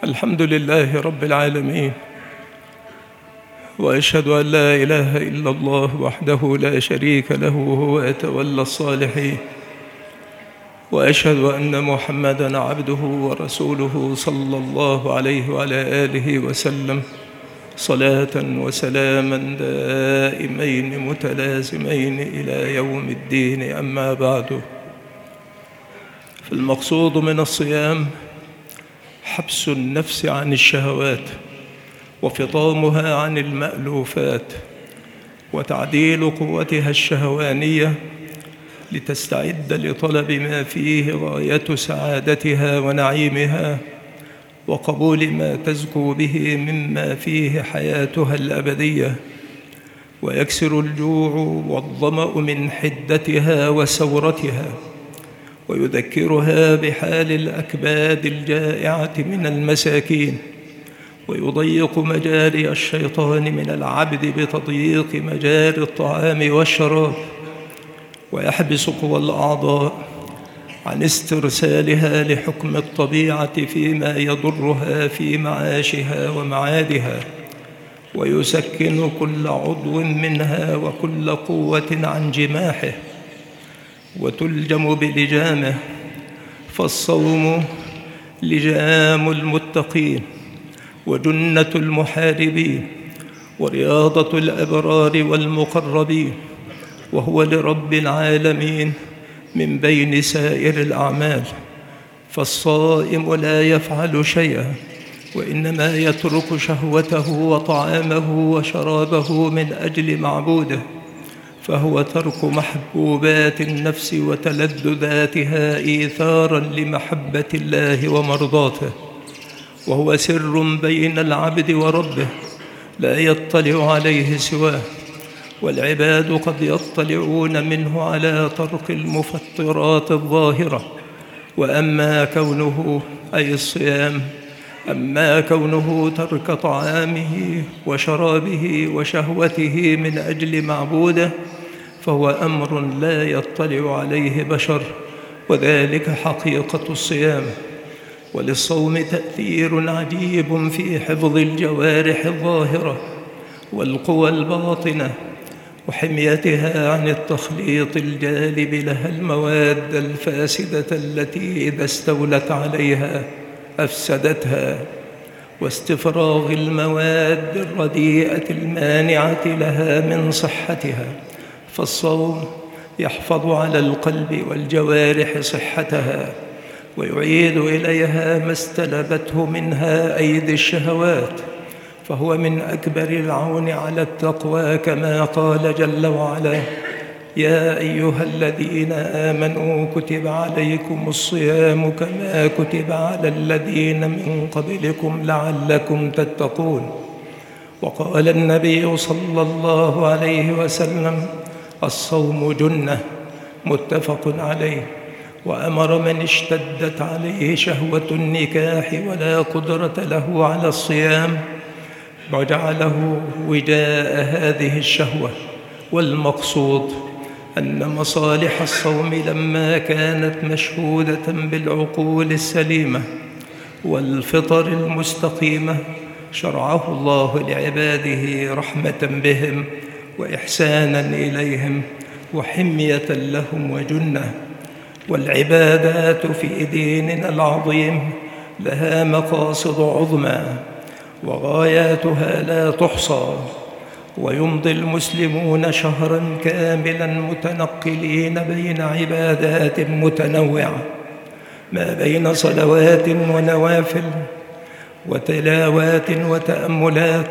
الحمد لله رب العالمين، وأشهد أن لا إله إلا الله وحده لا شريك له وهو يتولى الصالحين، وأشهد أن محمدًا عبده ورسوله صلى الله عليه وعلى آله وسلم صلاة وسلاما دائمين متلازمين إلى يوم الدين. أما بعد، فالمقصود من الصيام حبس النفس عن الشهوات وفطامها عن المألوفات وتعديل قوتها الشهوانية لتستعد لطلب ما فيه غاية سعادتها ونعيمها وقبول ما تزكو به مما فيه حياتها الأبدية، ويكسر الجوع والظمأ من حدتها وسورتها، ويذكرها بحال الأكباد الجائعة من المساكين، ويضيق مجاري الشيطان من العبد بتضييق مجاري الطعام والشراب، ويحبس قوى الأعضاء عن استرسالها لحكم الطبيعة فيما يضرها في معاشها ومعادها، ويسكن كل عضو منها وكل قوة عن جماحه وتلجم بلجامه. فالصوم لجام المتقين وجنة المحاربين ورياضة الأبرار والمقربين، وهو لرب العالمين من بين سائر الأعمال. فالصائم لا يفعل شيئا، وإنما يترك شهوته وطعامه وشرابه من أجل معبوده، فهو ترك محبوبات النفس وتلذذاتها إيثاراً لمحبة الله ومرضاته، وهو سر بين العبد وربه لا يطلع عليه سواه، والعباد قد يطلعون منه على ترك المفطرات الظاهرة. وأما كونه أي الصيام، أما كونه ترك طعامه وشرابه وشهوته من أجل معبوده، فهو أمر لا يطلع عليه بشر، وذلك حقيقة الصيام. وللصوم تأثير عجيب في حفظ الجوارح الظاهرة والقوى الباطنة وحميتها عن التخليط الجالب لها المواد الفاسدة التي إذا استولت عليها أفسدتها، واستفراغ المواد الرديئة المانعة لها من صحتها. فالصوم يحفظ على القلب والجوارح صحتها، ويعيد إليها ما استلبته منها أيدي الشهوات، فهو من أكبر العون على التقوى، كما قال جل وعلا: يا أيها الذين آمنوا كتب عليكم الصيام كما كتب على الذين من قبلكم لعلكم تتقون. وقال النبي صلى الله عليه وسلم: الصوم جنة، متفق عليه. وأمر من اشتدت عليه شهوة النكاح ولا قدرة له على الصيام وجعله وجاء هذه الشهوة. والمقصود أن مصالح الصوم لما كانت مشهودة بالعقول السليمة والفطر المستقيمة، شرعه الله لعباده رحمة بهم وإحسانا إليهم وحمية لهم وجنة. والعبادات في ديننا العظيم لها مقاصد عظمى وغاياتها لا تحصى، ويمضي المسلمون شهراً كاملاً متنقلين بين عبادات متنوعة، ما بين صلوات ونوافل وتلاوات وتأملات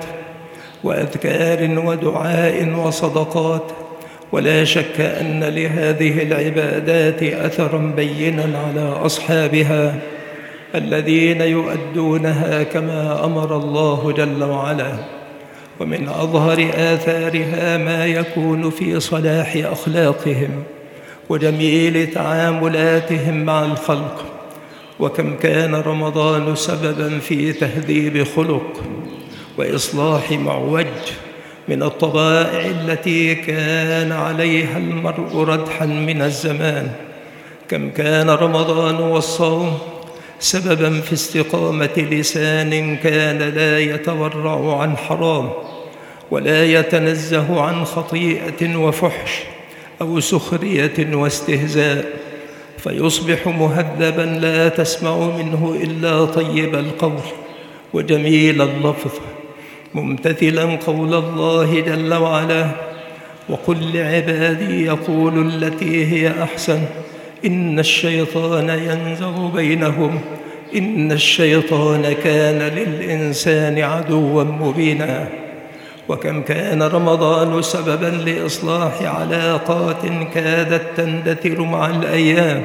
وأذكار ودعاء وصدقات. ولا شك أن لهذه العبادات أثراً بيناً على أصحابها الذين يؤدونها كما أمر الله جل وعلا. ومن أظهر آثارها ما يكون في صلاح أخلاقهم وجميل تعاملاتهم مع الخلق. وكم كان رمضان سبباً في تهذيب خلق وإصلاح معوج من الطبائع التي كان عليها المرء ردحاً من الزمان. كم كان رمضان والصوم سببا في استقامة لسان كان لا يتورع عن حرام ولا يتنزه عن خطيئة وفحش أو سخرية واستهزاء، فيصبح مهذبا لا تسمع منه إلا طيب القول وجميل اللفظ، ممتثلا قول الله جل وعلا: وقل لعبادي يقولوا التي هي أحسن إن الشيطان ينزغ بينهم إن الشيطان كان للإنسان عدوا مبينا. وكم كان رمضان سببا لإصلاح علاقات كادت تندثر مع الأيام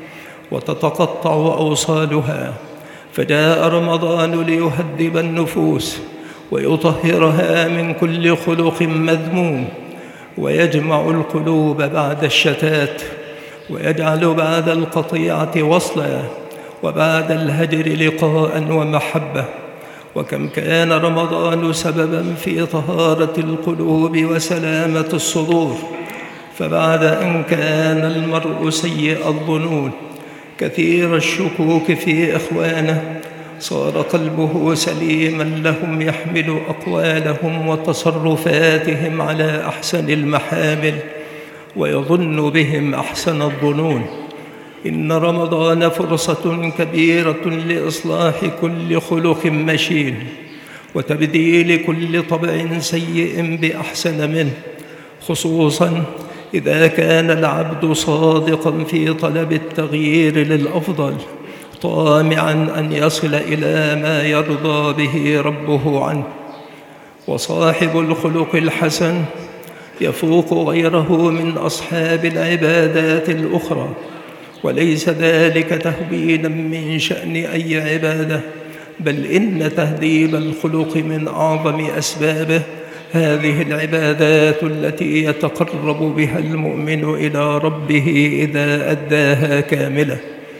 وتتقطع أوصالها، فجاء رمضان ليهذب النفوس ويطهرها من كل خلق مذموم، ويجمع القلوب بعد الشتات، ويجعل بعد القطيعة وصلا، وبعد الهجر لقاء ومحبة. وكم كان رمضان سببا في طهارة القلوب وسلامة الصدور، فبعد أن كان المرء سيء الظنون كثير الشكوك في إخوانه، صار قلبه سليما لهم، يحمل أقوالهم وتصرفاتهم على أحسن المحامل ويظن بهم أحسن الظنون. إن رمضان فرصة كبيرة لإصلاح كل خلق مشين وتبديل كل طبع سيء بأحسن منه، خصوصا إذا كان العبد صادقا في طلب التغيير للأفضل، طامعا أن يصل إلى ما يرضى به ربه عنه. وصاحب الخلق الحسن يفوق غيره من أصحاب العبادات الأخرى، وليس ذلك تهوينا من شأن أي عبادة، بل إن تهذيب الخلق من أعظم أسبابه هذه العبادات التي يتقرب بها المؤمن إلى ربه إذا أداها كاملة.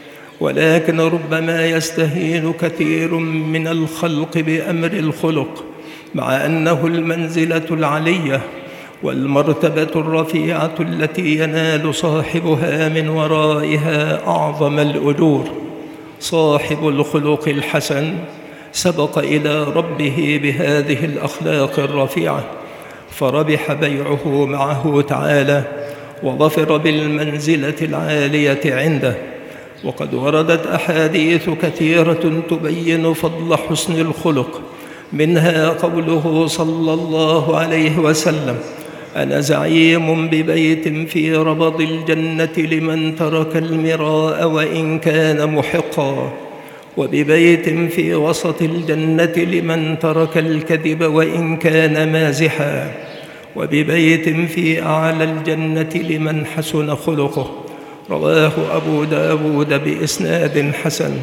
ولكن ربما يستهين كثير من الخلق بأمر الخلق، مع أنه المنزلة العلية والمرتبة الرفيعة التي ينال صاحبها من ورائها أعظم الأجور. صاحب الخلق الحسن سبق إلى ربه بهذه الأخلاق الرفيعة، فربح بيعه معه تعالى وظفر بالمنزلة العالية عنده. وقد وردت أحاديث كثيرة تبين فضل حسن الخلق، منها قوله صلى الله عليه وسلم: أنا زعيم ببيت في ربض الجنة لمن ترك المراء وإن كان محقا، وببيت في وسط الجنة لمن ترك الكذب وإن كان مازحا، وببيت في أعلى الجنة لمن حسن خلقه. رواه أبو داود بإسناد حسن.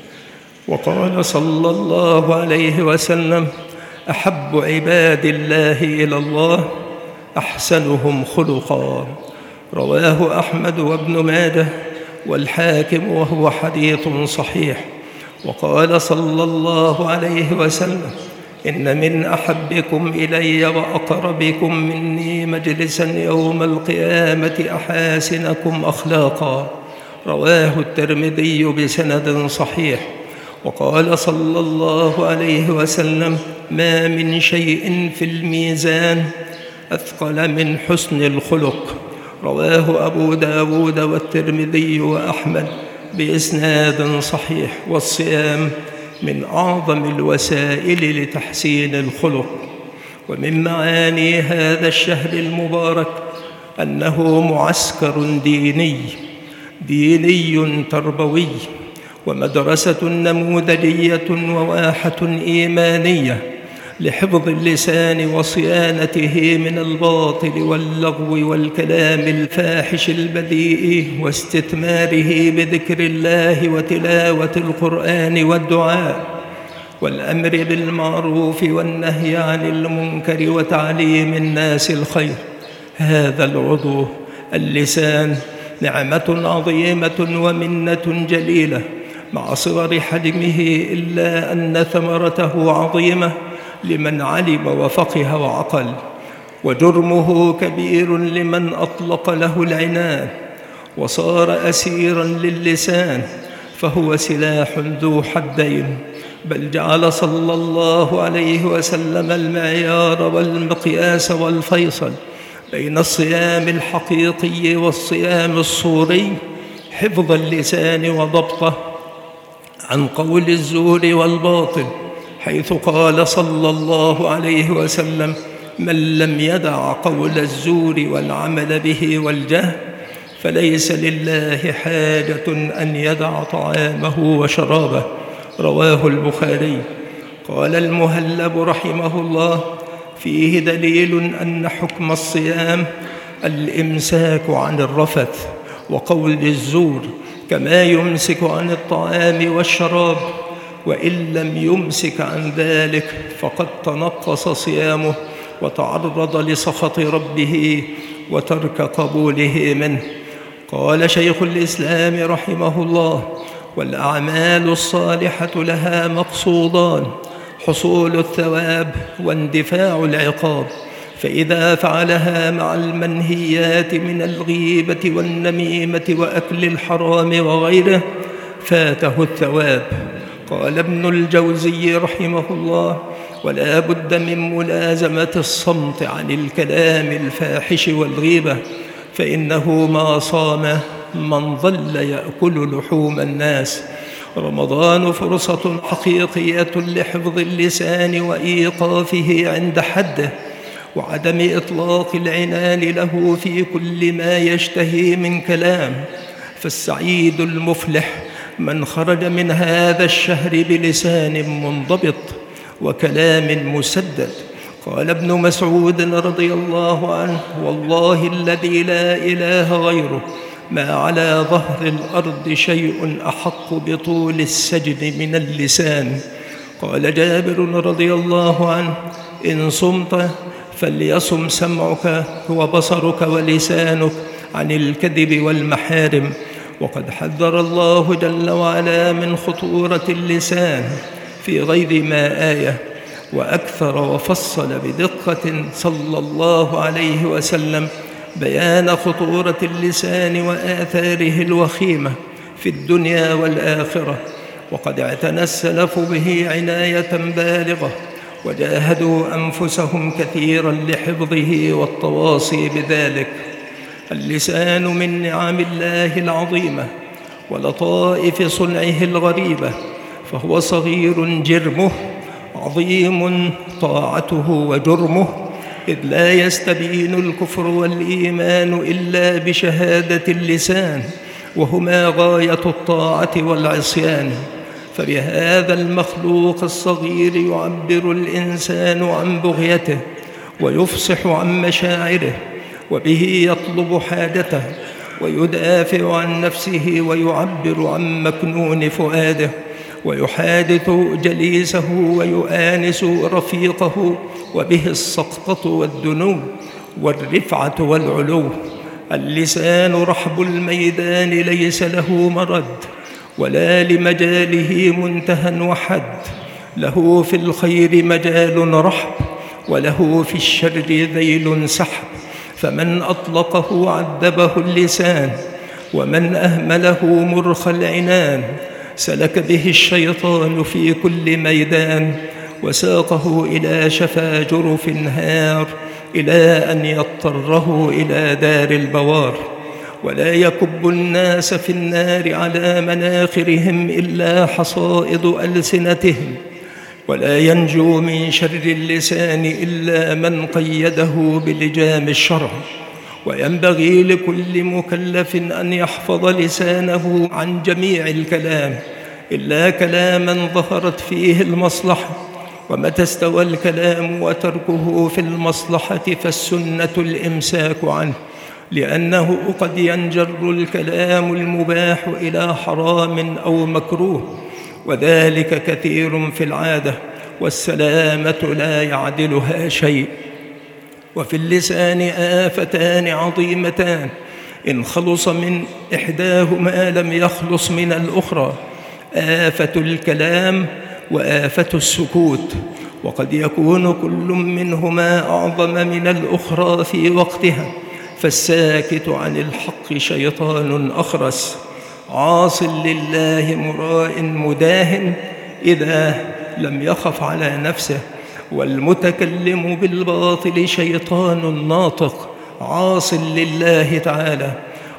وقال صلى الله عليه وسلم: أحب عباد الله إلى الله أحسنهم خلقا. رواه أحمد وابن ماجه والحاكم وهو حديث صحيح. وقال صلى الله عليه وسلم: إن من أحبكم إلي وأقربكم مني مجلسا يوم القيامة أحاسنكم أخلاقا. رواه الترمذي بسند صحيح. وقال صلى الله عليه وسلم: ما من شيء في الميزان أثقل من حسن الخلق. رواه أبو داود والترمذي وأحمد بإسناد صحيح. والصيام من أعظم الوسائل لتحسين الخلق. ومن معاني هذا الشهر المبارك أنه معسكر ديني تربوي، ومدرسة نموذجية وواحة إيمانية لحفظ اللسان وصيانته من الباطل واللغو والكلام الفاحش البذيء، واستثماره بذكر الله وتلاوة القرآن والدعاء والأمر بالمعروف والنهي عن المنكر وتعليم الناس الخير. هذا العضو اللسان نعمة عظيمة ومنة جليلة مع صغر حجمه، إلا أن ثمرته عظيمة لمن علم وفقه وعقل، وجرمه كبير لمن أطلق له العنان وصار أسيرا للسان، فهو سلاح ذو حدين، بل جعل صلى الله عليه وسلم المعيار والمقياس والفيصل بين الصيام الحقيقي والصيام الصوري حفظ اللسان وضبطه عن قول الزور والباطل، حيث قال صلى الله عليه وسلم: من لم يدع قول الزور والعمل به والجهل فليس لله حاجة أن يدع طعامه وشرابه. رواه البخاري. قال المهلب رحمه الله: فيه دليل أن حكم الصيام الإمساك عن الرفث وقول الزور، كما يمسك عن الطعام والشراب، وإن لم يمسك عن ذلك فقد تنقص صيامه وتعرض لسخط ربه وترك قبوله منه. قال شيخ الإسلام رحمه الله: والأعمال الصالحة لها مقصودان: حصول الثواب واندفاع العقاب، فإذا فعلها مع المنهيات من الغيبة والنميمة وأكل الحرام وغيره فاته الثواب. قال ابن الجوزي رحمه الله: ولا بد من ملازمة الصمت عن الكلام الفاحش والغيبة، فإنه ما صام من ظل يأكل لحوم الناس. رمضان فرصة حقيقية لحفظ اللسان وإيقافه عند حده، وعدم إطلاق العنان له في كل ما يشتهي من كلام. فالسعيد المفلح من خرج من هذا الشهر بلسان منضبط وكلام مسدد. قال ابن مسعود رضي الله عنه: والله الذي لا إله غيره ما على ظهر الأرض شيء أحق بطول السجن من اللسان. قال جابر رضي الله عنه: إن صمت فليصم سمعك وبصرك ولسانك عن الكذب والمحارم. وقد حذر الله جل وعلا من خطورة اللسان في غير ما آية، وأكثر وفصل بدقة صلى الله عليه وسلم بيان خطورة اللسان وآثاره الوخيمة في الدنيا والآخرة. وقد اعتنى السلف به عناية بالغة، وجاهدوا أنفسهم كثيرا لحفظه والتواصي بذلك. اللسان من نعم الله العظيمة ولطائف صنعه الغريبة، فهو صغير جرمه، عظيم طاعته وجرمه، إذ لا يستبين الكفر والإيمان إلا بشهادة اللسان، وهما غاية الطاعة والعصيان. فبهذا المخلوق الصغير يعبر الإنسان عن بغيته ويفصح عن مشاعره، وبه يطلب حاجته ويدافع عن نفسه ويعبر عن مكنون فؤاده، ويحادث جليسه ويؤانس رفيقه، وبه السقطة والدنو والرفعة والعلو. اللسان رحب الميدان ليس له مرد، ولا لمجاله منتهى وحد، له في الخير مجال رحب، وله في الشر ذيل سحب. فمن أطلقه عذبه اللسان، ومن أهمله مرخى العنان. سلك به الشيطان في كل ميدان، وساقه إلى شفا جرف هار، إلى أن يضطره إلى دار البوار. ولا يكب الناس في النار على مناخرهم إلا حصائد ألسنتهم، ولا ينجو من شر اللسان إلا من قيده بلجام الشرع. وينبغي لكل مكلف أن يحفظ لسانه عن جميع الكلام إلا كلاما ظهرت فيه المصلحة، ومتى استوى الكلام وتركه في المصلحة فالسنة الإمساك عنه، لأنه قد ينجر الكلام المباح إلى حرام أو مكروه، وذلك كثير في العادة، والسلامة لا يعدلها شيء. وفي اللسان آفتان عظيمتان، إن خلص من إحداهما لم يخلص من الأخرى: آفة الكلام وآفة السكوت. وقد يكون كل منهما أعظم من الأخرى في وقتها، فالساكت عن الحق شيطان أخرس. عاص لله مراء مداهن إذا لم يخف على نفسه، والمتكلم بالباطل شيطان ناطق عاص لله تعالى.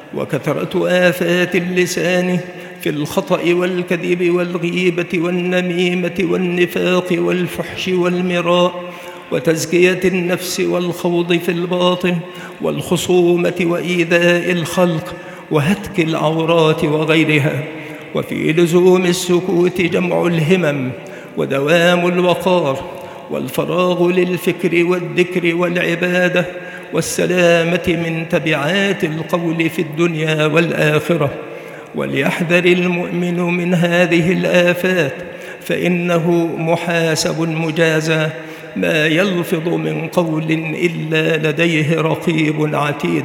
وكثرة آفات اللسان في الخطأ والكذب والغيبة والنميمة والنفاق والفحش والمراء وتزكية النفس والخوض في الباطل والخصومة وإيذاء الخلق وهتك العورات وغيرها. وفي لزوم السكوت جمع الهمم ودوام الوقار والفراغ للفكر والذكر والعبادة والسلامة من تبعات القول في الدنيا والآخرة. وليحذر المؤمن من هذه الآفات، فإنه محاسب مجازى، ما يلفظ من قول إلا لديه رقيب عتيد.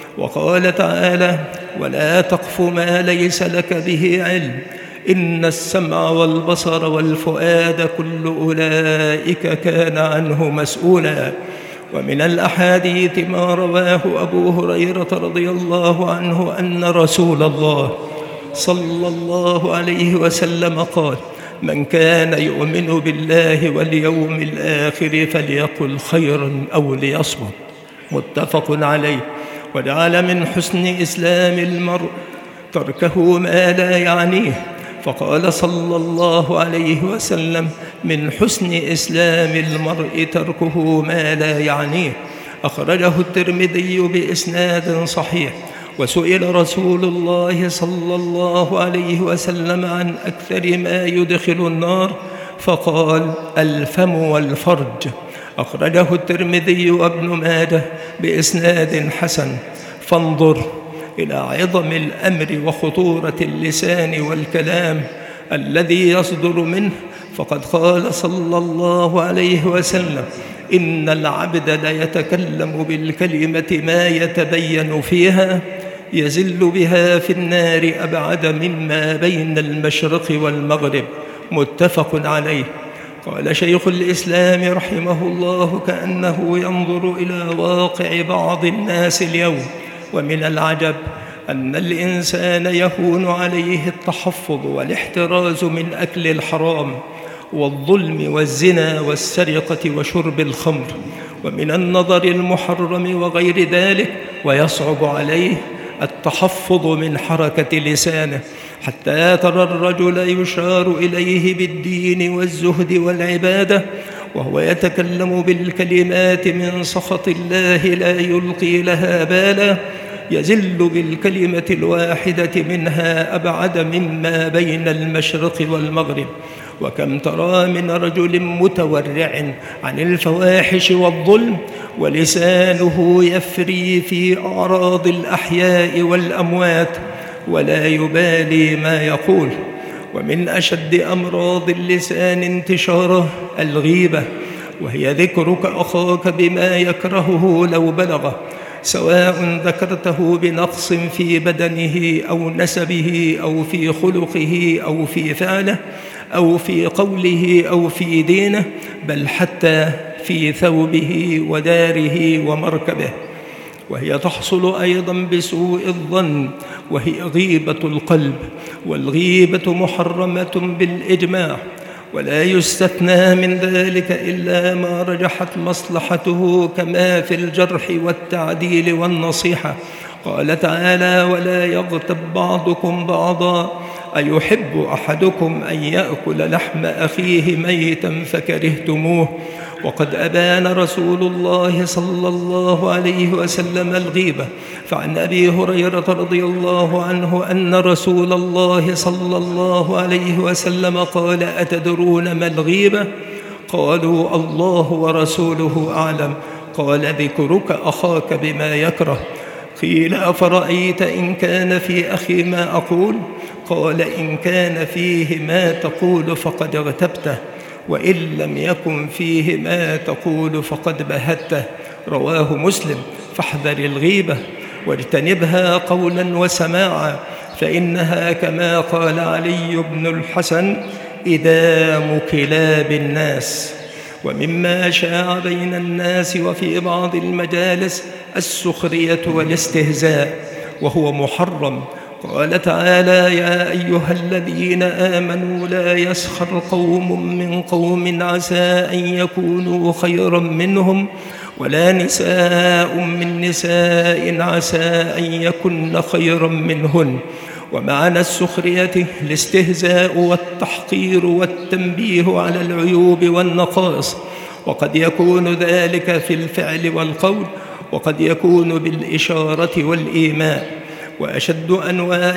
وقال تعالى: ولا تقف ما ليس لك به علم، إن السمع والبصر والفؤاد كل أولئك كان عنه مسؤولا. ومن الأحاديث ما رواه أبو هريرة رضي الله عنه أن رسول الله صلى الله عليه وسلم قال: من كان يؤمن بالله واليوم الآخر فليقل خيرا أو ليصمت، متفق عليه. وجعل من حسن إسلام المرء تركه ما لا يعنيه، فقال صلى الله عليه وسلم: من حسن إسلام المرء تركه ما لا يعنيه. أخرجه الترمذي بإسناد صحيح. وسئل رسول الله صلى الله عليه وسلم عن أكثر ما يدخل النار، فقال: الفم والفرج. أخرجه الترمذي وابن ماجه بإسناد حسن. فانظر إلى عظم الأمر وخطورة اللسان والكلام الذي يصدر منه، فقد قال صلى الله عليه وسلم: إن العبد ليتكلم بالكلمة ما يتبين فيها يزل بها في النار أبعد مما بين المشرق والمغرب، متفق عليه. قال شيخ الإسلام رحمه الله: كأنه ينظر إلى واقع بعض الناس اليوم، ومن العجب أن الإنسان يهون عليه التحفظ والاحتراز من أكل الحرام والظلم والزنا والسرقة وشرب الخمر ومن النظر المحرم وغير ذلك، ويصعب عليه التحفظ من حركة لسانه، حتى ترى الرجل يشار إليه بالدين والزهد والعبادة وهو يتكلم بالكلمات من سخط الله لا يلقي لها بالا، يزل بالكلمة الواحدة منها أبعد مما بين المشرق والمغرب. وكم ترى من رجل متورع عن الفواحش والظلم ولسانه يفري في أعراض الأحياء والأموات ولا يبالي ما يقول. ومن أشد أمراض اللسان انتشاره الغيبة، وهي ذكرك أخاك بما يكرهه لو بلغه، سواء ذكرته بنقص في بدنه أو نسبه أو في خلقه أو في فعله أو في قوله أو في دينه، بل حتى في ثوبه وداره ومركبه. وهي تحصل أيضا بسوء الظن، وهي غيبة القلب، والغيبة محرمة بالإجماع، ولا يستثنى من ذلك إلا ما رجحت مصلحته، كما في الجرح والتعديل والنصيحة. قال تعالى: ولا يغتب بعضكم بعضا أيحب أحدكم أن يأكل لحم أخيه ميتا فكرهتموه. وقد أبان رسول الله صلى الله عليه وسلم الغيبة، فعن أبي هريرة رضي الله عنه أن رسول الله صلى الله عليه وسلم قال: أتدرون ما الغيبة؟ قالوا: الله ورسوله أعلم. قال: ذكرك أخاك بما يكره. قيل: أفرأيت إن كان في أخي ما أقول؟ قال: إن كان فيه ما تقول فقد اغتبته، وإن لم يكن فيه ما تقول فقد بهته. رواه مسلم. فاحذر الغيبة واجتنبها قولا وسماعا، فإنها كما قال علي بن الحسن: إدام كلاب الناس. ومما شاع بين الناس وفي بعض المجالس السخرية والاستهزاء، وهو محرم، قال تعالى: يا أيها الذين آمنوا لا يسخر قوم من قوم عسى أن يكونوا خيرا منهم ولا نساء من نساء عسى أن يكن خيرا منهن. ومعنى السخرية الاستهزاء والتحقير والتنبيه على العيوب والنقائص، وقد يكون ذلك في الفعل والقول، وقد يكون بالإشارة والإيماء. وأشد أنواع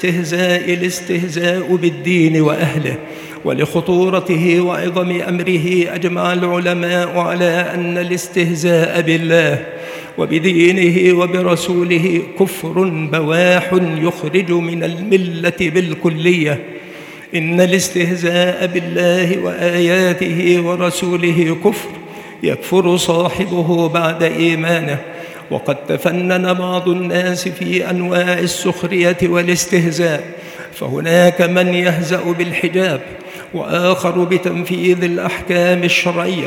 الاستهزاء بالدين وأهله، ولخطورته وعظم أمره أجمع العلماء على أن الاستهزاء بالله وبدينه وبرسوله كفر بواح يخرج من الملة بالكلية. إن الاستهزاء بالله وآياته ورسوله كفر يكفر صاحبه بعد إيمانه. وقد تفنن بعض الناس في أنواع السخرية والاستهزاء، فهناك من يهزأ بالحجاب، وآخر بتنفيذ الأحكام الشرعية،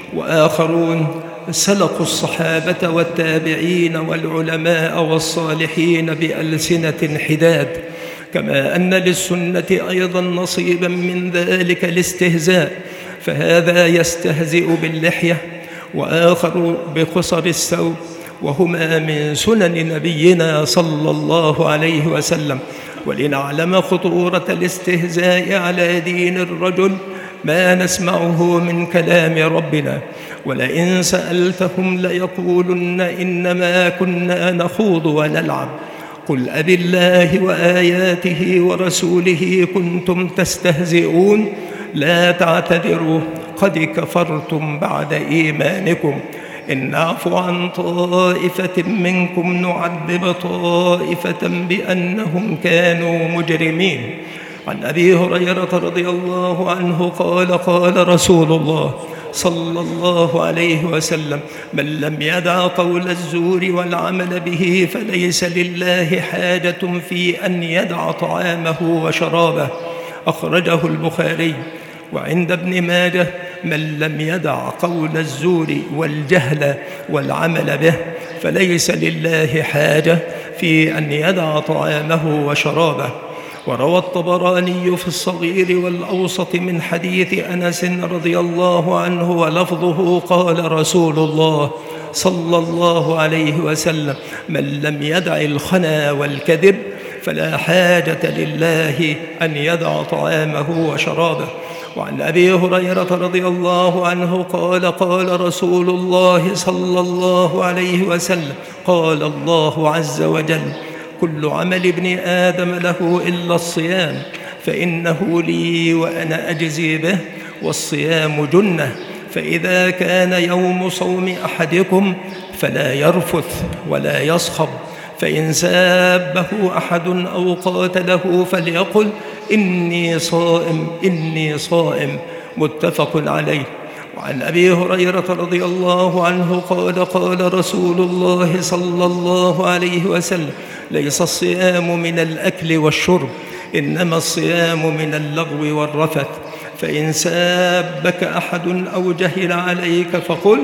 وآخرون سلقوا الصحابة والتابعين والعلماء والصالحين بألسنة حداد. كما أن للسنة أيضا نصيبا من ذلك الاستهزاء، فهذا يستهزئ باللحية، وآخر بقصر الثوب، وهما من سنن نبينا صلى الله عليه وسلم. ولنعلم خطورة الاستهزاء على دين الرجل ما نسمعه من كلام ربنا: ولئن سألتهم ليقولن إنما كنا نخوض ونلعب قل أبالله وآياته ورسوله كنتم تستهزئون لا تعتذروا قد كفرتم بعد إيمانكم إن نعفو عن طائفة منكم نعذب طائفة بأنهم كانوا مجرمين. عن أبي هريرة رضي الله عنه قال: قال رسول الله صلى الله عليه وسلم: من لم يدع قول الزور والعمل به فليس لله حاجة في أن يدع طعامه وشرابه. أخرجه البخاري. وعند ابن ماجه: من لم يدع قول الزور والجهل والعمل به فليس لله حاجة في أن يدع طعامه وشرابه. وروى الطبراني في الصغير والأوسط من حديث أنس رضي الله عنه ولفظه: قال رسول الله صلى الله عليه وسلم: من لم يدع الخنا والكذب فلا حاجة لله أن يدع طعامه وشرابه. وعن أبي هريرة رضي الله عنه قال: قال رسول الله صلى الله عليه وسلم: قال الله عز وجل: كل عمل ابن آدم له إلا الصيام فإنه لي وأنا أجزي به، والصيام جنة، فإذا كان يوم صوم أحدكم فلا يرفث ولا يصخب، فإن سابه أحد أو قاتله فليقل إني صائم إني صائم. متفق عليه. وعن أبي هريرة رضي الله عنه قال: قال رسول الله صلى الله عليه وسلم: ليس الصيام من الأكل والشرب، إنما الصيام من اللغو والرفث، فإن سابك أحد أو جهل عليك فقل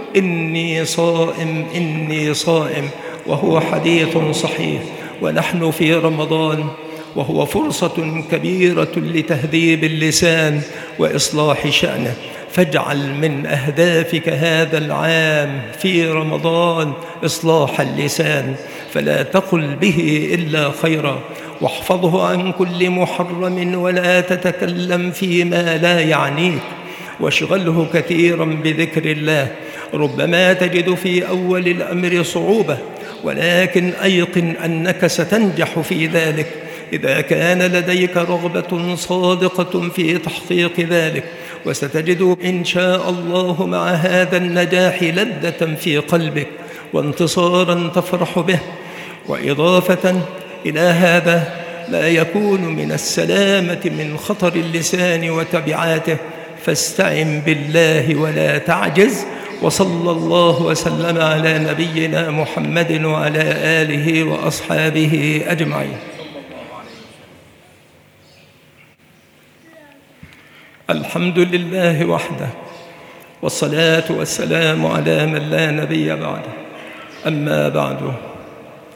إني صائم إني صائم. وهو حديث صحيح. ونحن في رمضان، وهو فرصة كبيرة لتهذيب اللسان وإصلاح شأنه، فاجعل من أهدافك هذا العام في رمضان إصلاح اللسان، فلا تقل به إلا خيرا، واحفظه عن كل محرم، ولا تتكلم فيما لا يعنيك، واشغله كثيرا بذكر الله. ربما تجد في أول الأمر صعوبة، ولكن أيقن أنك ستنجح في ذلك إذا كان لديك رغبة صادقة في تحقيق ذلك، وستجد إن شاء الله مع هذا النجاح لذة في قلبك وانتصارا تفرح به. وإضافة إلى هذا لا يكون من السلامة من خطر اللسان وتبعاته، فاستعن بالله ولا تعجز. وصلى الله وسلم على نبينا محمد وعلى آله وأصحابه أجمعين. الحمد لله وحده، والصلاة والسلام على من لا نبي بعده. أما بعد،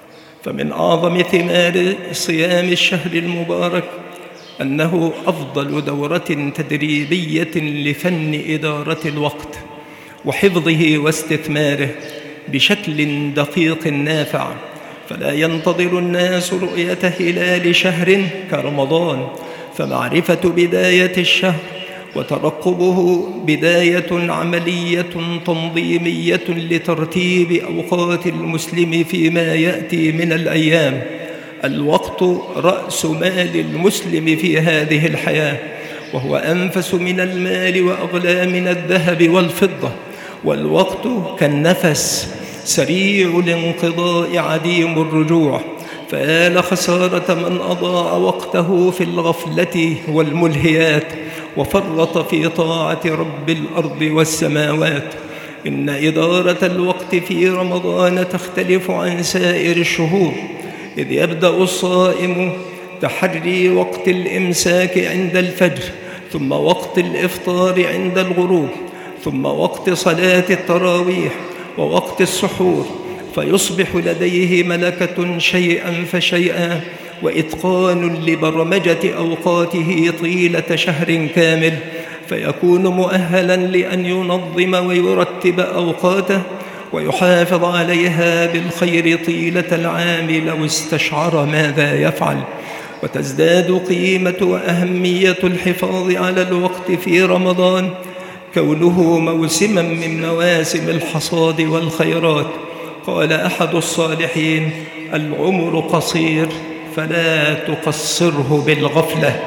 فمن أعظم ثمار صيام الشهر المبارك أنه أفضل دورة تدريبية لفن إدارة الوقت وحفظه واستثماره بشكل دقيق نافع. فلا ينتظر الناس رؤية هلال شهر كرمضان، فمعرفة بداية الشهر وترقبه بداية عملية تنظيمية لترتيب أوقات المسلم فيما يأتي من الأيام. الوقت رأس مال المسلم في هذه الحياة، وهو أنفس من المال وأغلى من الذهب والفضة. والوقت كالنفس سريع الانقضاء عديم الرجوع، فيا لخسارة من أضاع وقته في الغفلة والملهيات وفرط في طاعة رب الأرض والسماوات. إن إدارة الوقت في رمضان تختلف عن سائر الشهور، إذ يبدأ الصائم تحري وقت الإمساك عند الفجر، ثم وقت الإفطار عند الغروب، ثم وقت صلاة التراويح ووقت السحور، فيصبح لديه ملكة شيئا فشيئا وإتقان لبرمجة أوقاته طيلة شهر كامل، فيكون مؤهلا لأن ينظم ويرتب أوقاته ويحافظ عليها بالخير طيلة العام لو استشعر ماذا يفعل. وتزداد قيمة وأهمية الحفاظ على الوقت في رمضان كونه موسما من مواسم الحصاد والخيرات. قال أحد الصالحين: العمر قصير فلا تقصره بالغفلة.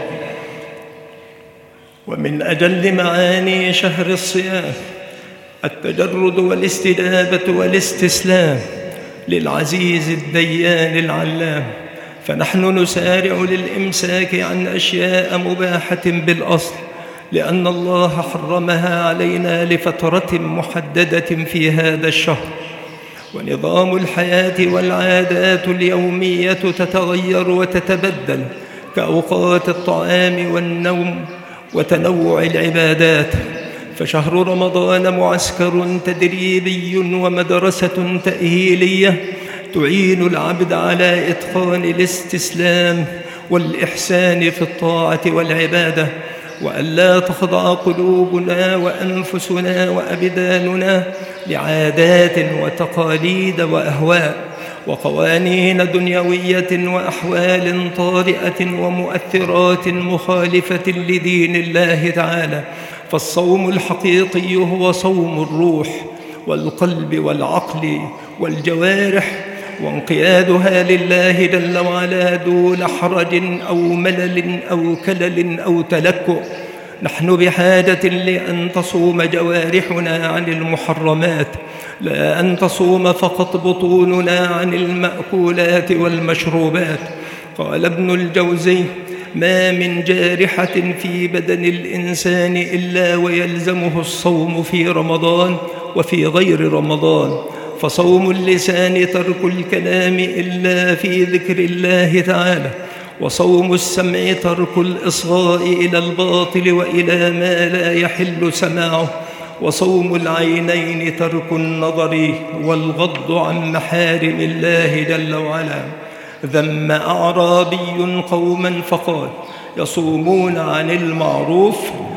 ومن أجل معاني شهر الصيام التجرد والاستجابة والاستسلام للعزيز الديان العلام، فنحن نسارع للإمساك عن أشياء مباحة بالأصل لأن الله حرمها علينا لفترة محددة في هذا الشهر. ونظام الحياة والعادات اليومية تتغير وتتبدل كأوقات الطعام والنوم وتنوع العبادات، فشهر رمضان معسكر تدريبي ومدرسة تأهيلية تعين العبد على إتقان الاستسلام والإحسان في الطاعة والعبادة، وألا تخضع قلوبنا وأنفسنا وأبداننا لعادات وتقاليد وأهواء وقوانين دنيوية وأحوال طارئة ومؤثرات مخالفة لدين الله تعالى. فالصوم الحقيقي هو صوم الروح والقلب والعقل والجوارح، وانقيادها لله جل وعلا دون حرج أو ملل أو كلل أو تلكؤ. نحن بحاجة لأن تصوم جوارحنا عن المحرمات، لا أن تصوم فقط بطوننا عن المأكولات والمشروبات. قال ابن الجوزي: ما من جارحة في بدن الإنسان إلا ويلزمه الصوم في رمضان وفي غير رمضان، فصوم اللسان ترك الكلام إلا في ذكر الله تعالى، وصوم السمع ترك الإصغاء إلى الباطل وإلى ما لا يحل سماعه، وصوم العينين ترك النظر والغض عن محارم الله جل وعلا. ذم أعرابي قوما فقال: يصومون عن المعروف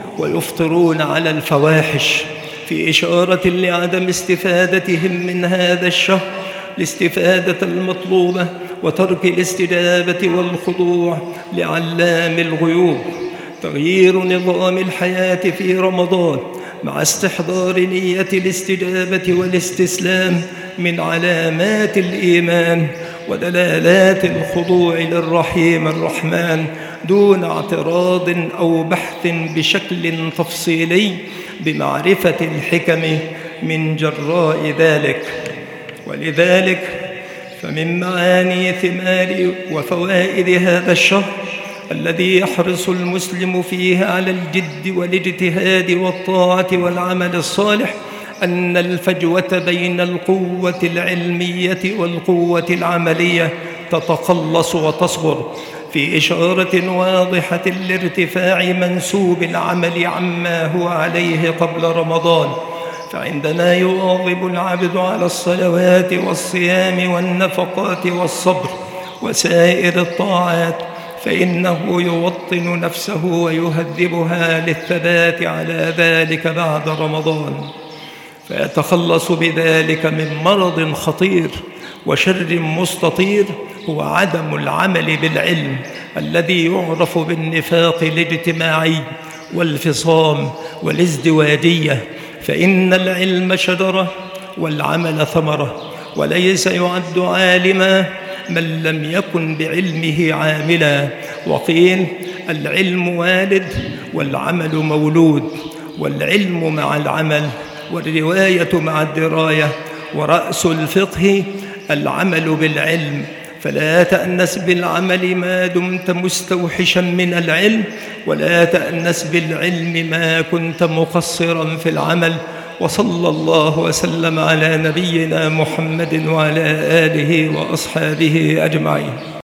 ويفطرون على الفواحش، في إشارة لعدم استفادتهم من هذا الشهر الاستفادة المطلوبة وترك الاستجابة والخضوع لعلام الغيوب. تغيير نظام الحياة في رمضان مع استحضار نية الاستجابة والاستسلام من علامات الإيمان ودلالات الخضوع للرحيم الرحمن، دون اعتراض أو بحث بشكل تفصيلي بمعرفة الحكم من جراء ذلك. ولذلك فمن معاني ثمار وفوائد هذا الشهر الذي يحرص المسلم فيه على الجد والاجتهاد والطاعة والعمل الصالح أن الفجوة بين القوة العلمية والقوة العملية تتقلص وتصغر، في إشارة واضحة لارتفاع منسوب العمل عما هو عليه قبل رمضان، فعندما يواظب العبد على الصلوات والصيام والنفقات والصبر وسائر الطاعات فإنه يوطن نفسه ويهذبها للثبات على ذلك بعد رمضان، فيتخلص بذلك من مرض خطير وشر مستطير هو عدم العمل بالعلم الذي يعرف بالنفاق الاجتماعي والفصام والازدواجية. فإن العلم شجرة والعمل ثمرة، وليس يعد عالما من لم يكن بعلمه عاملا. وقيل العلم والد والعمل مولود، والعلم مع العمل والرواية مع الدراية، ورأس الفقه العمل بالعلم. فلا تأنس بالعمل ما دمت مستوحشا من العلم، ولا تأنس بالعلم ما كنت مقصرا في العمل. وصلى الله وسلم على نبينا محمد وعلى آله وأصحابه أجمعين.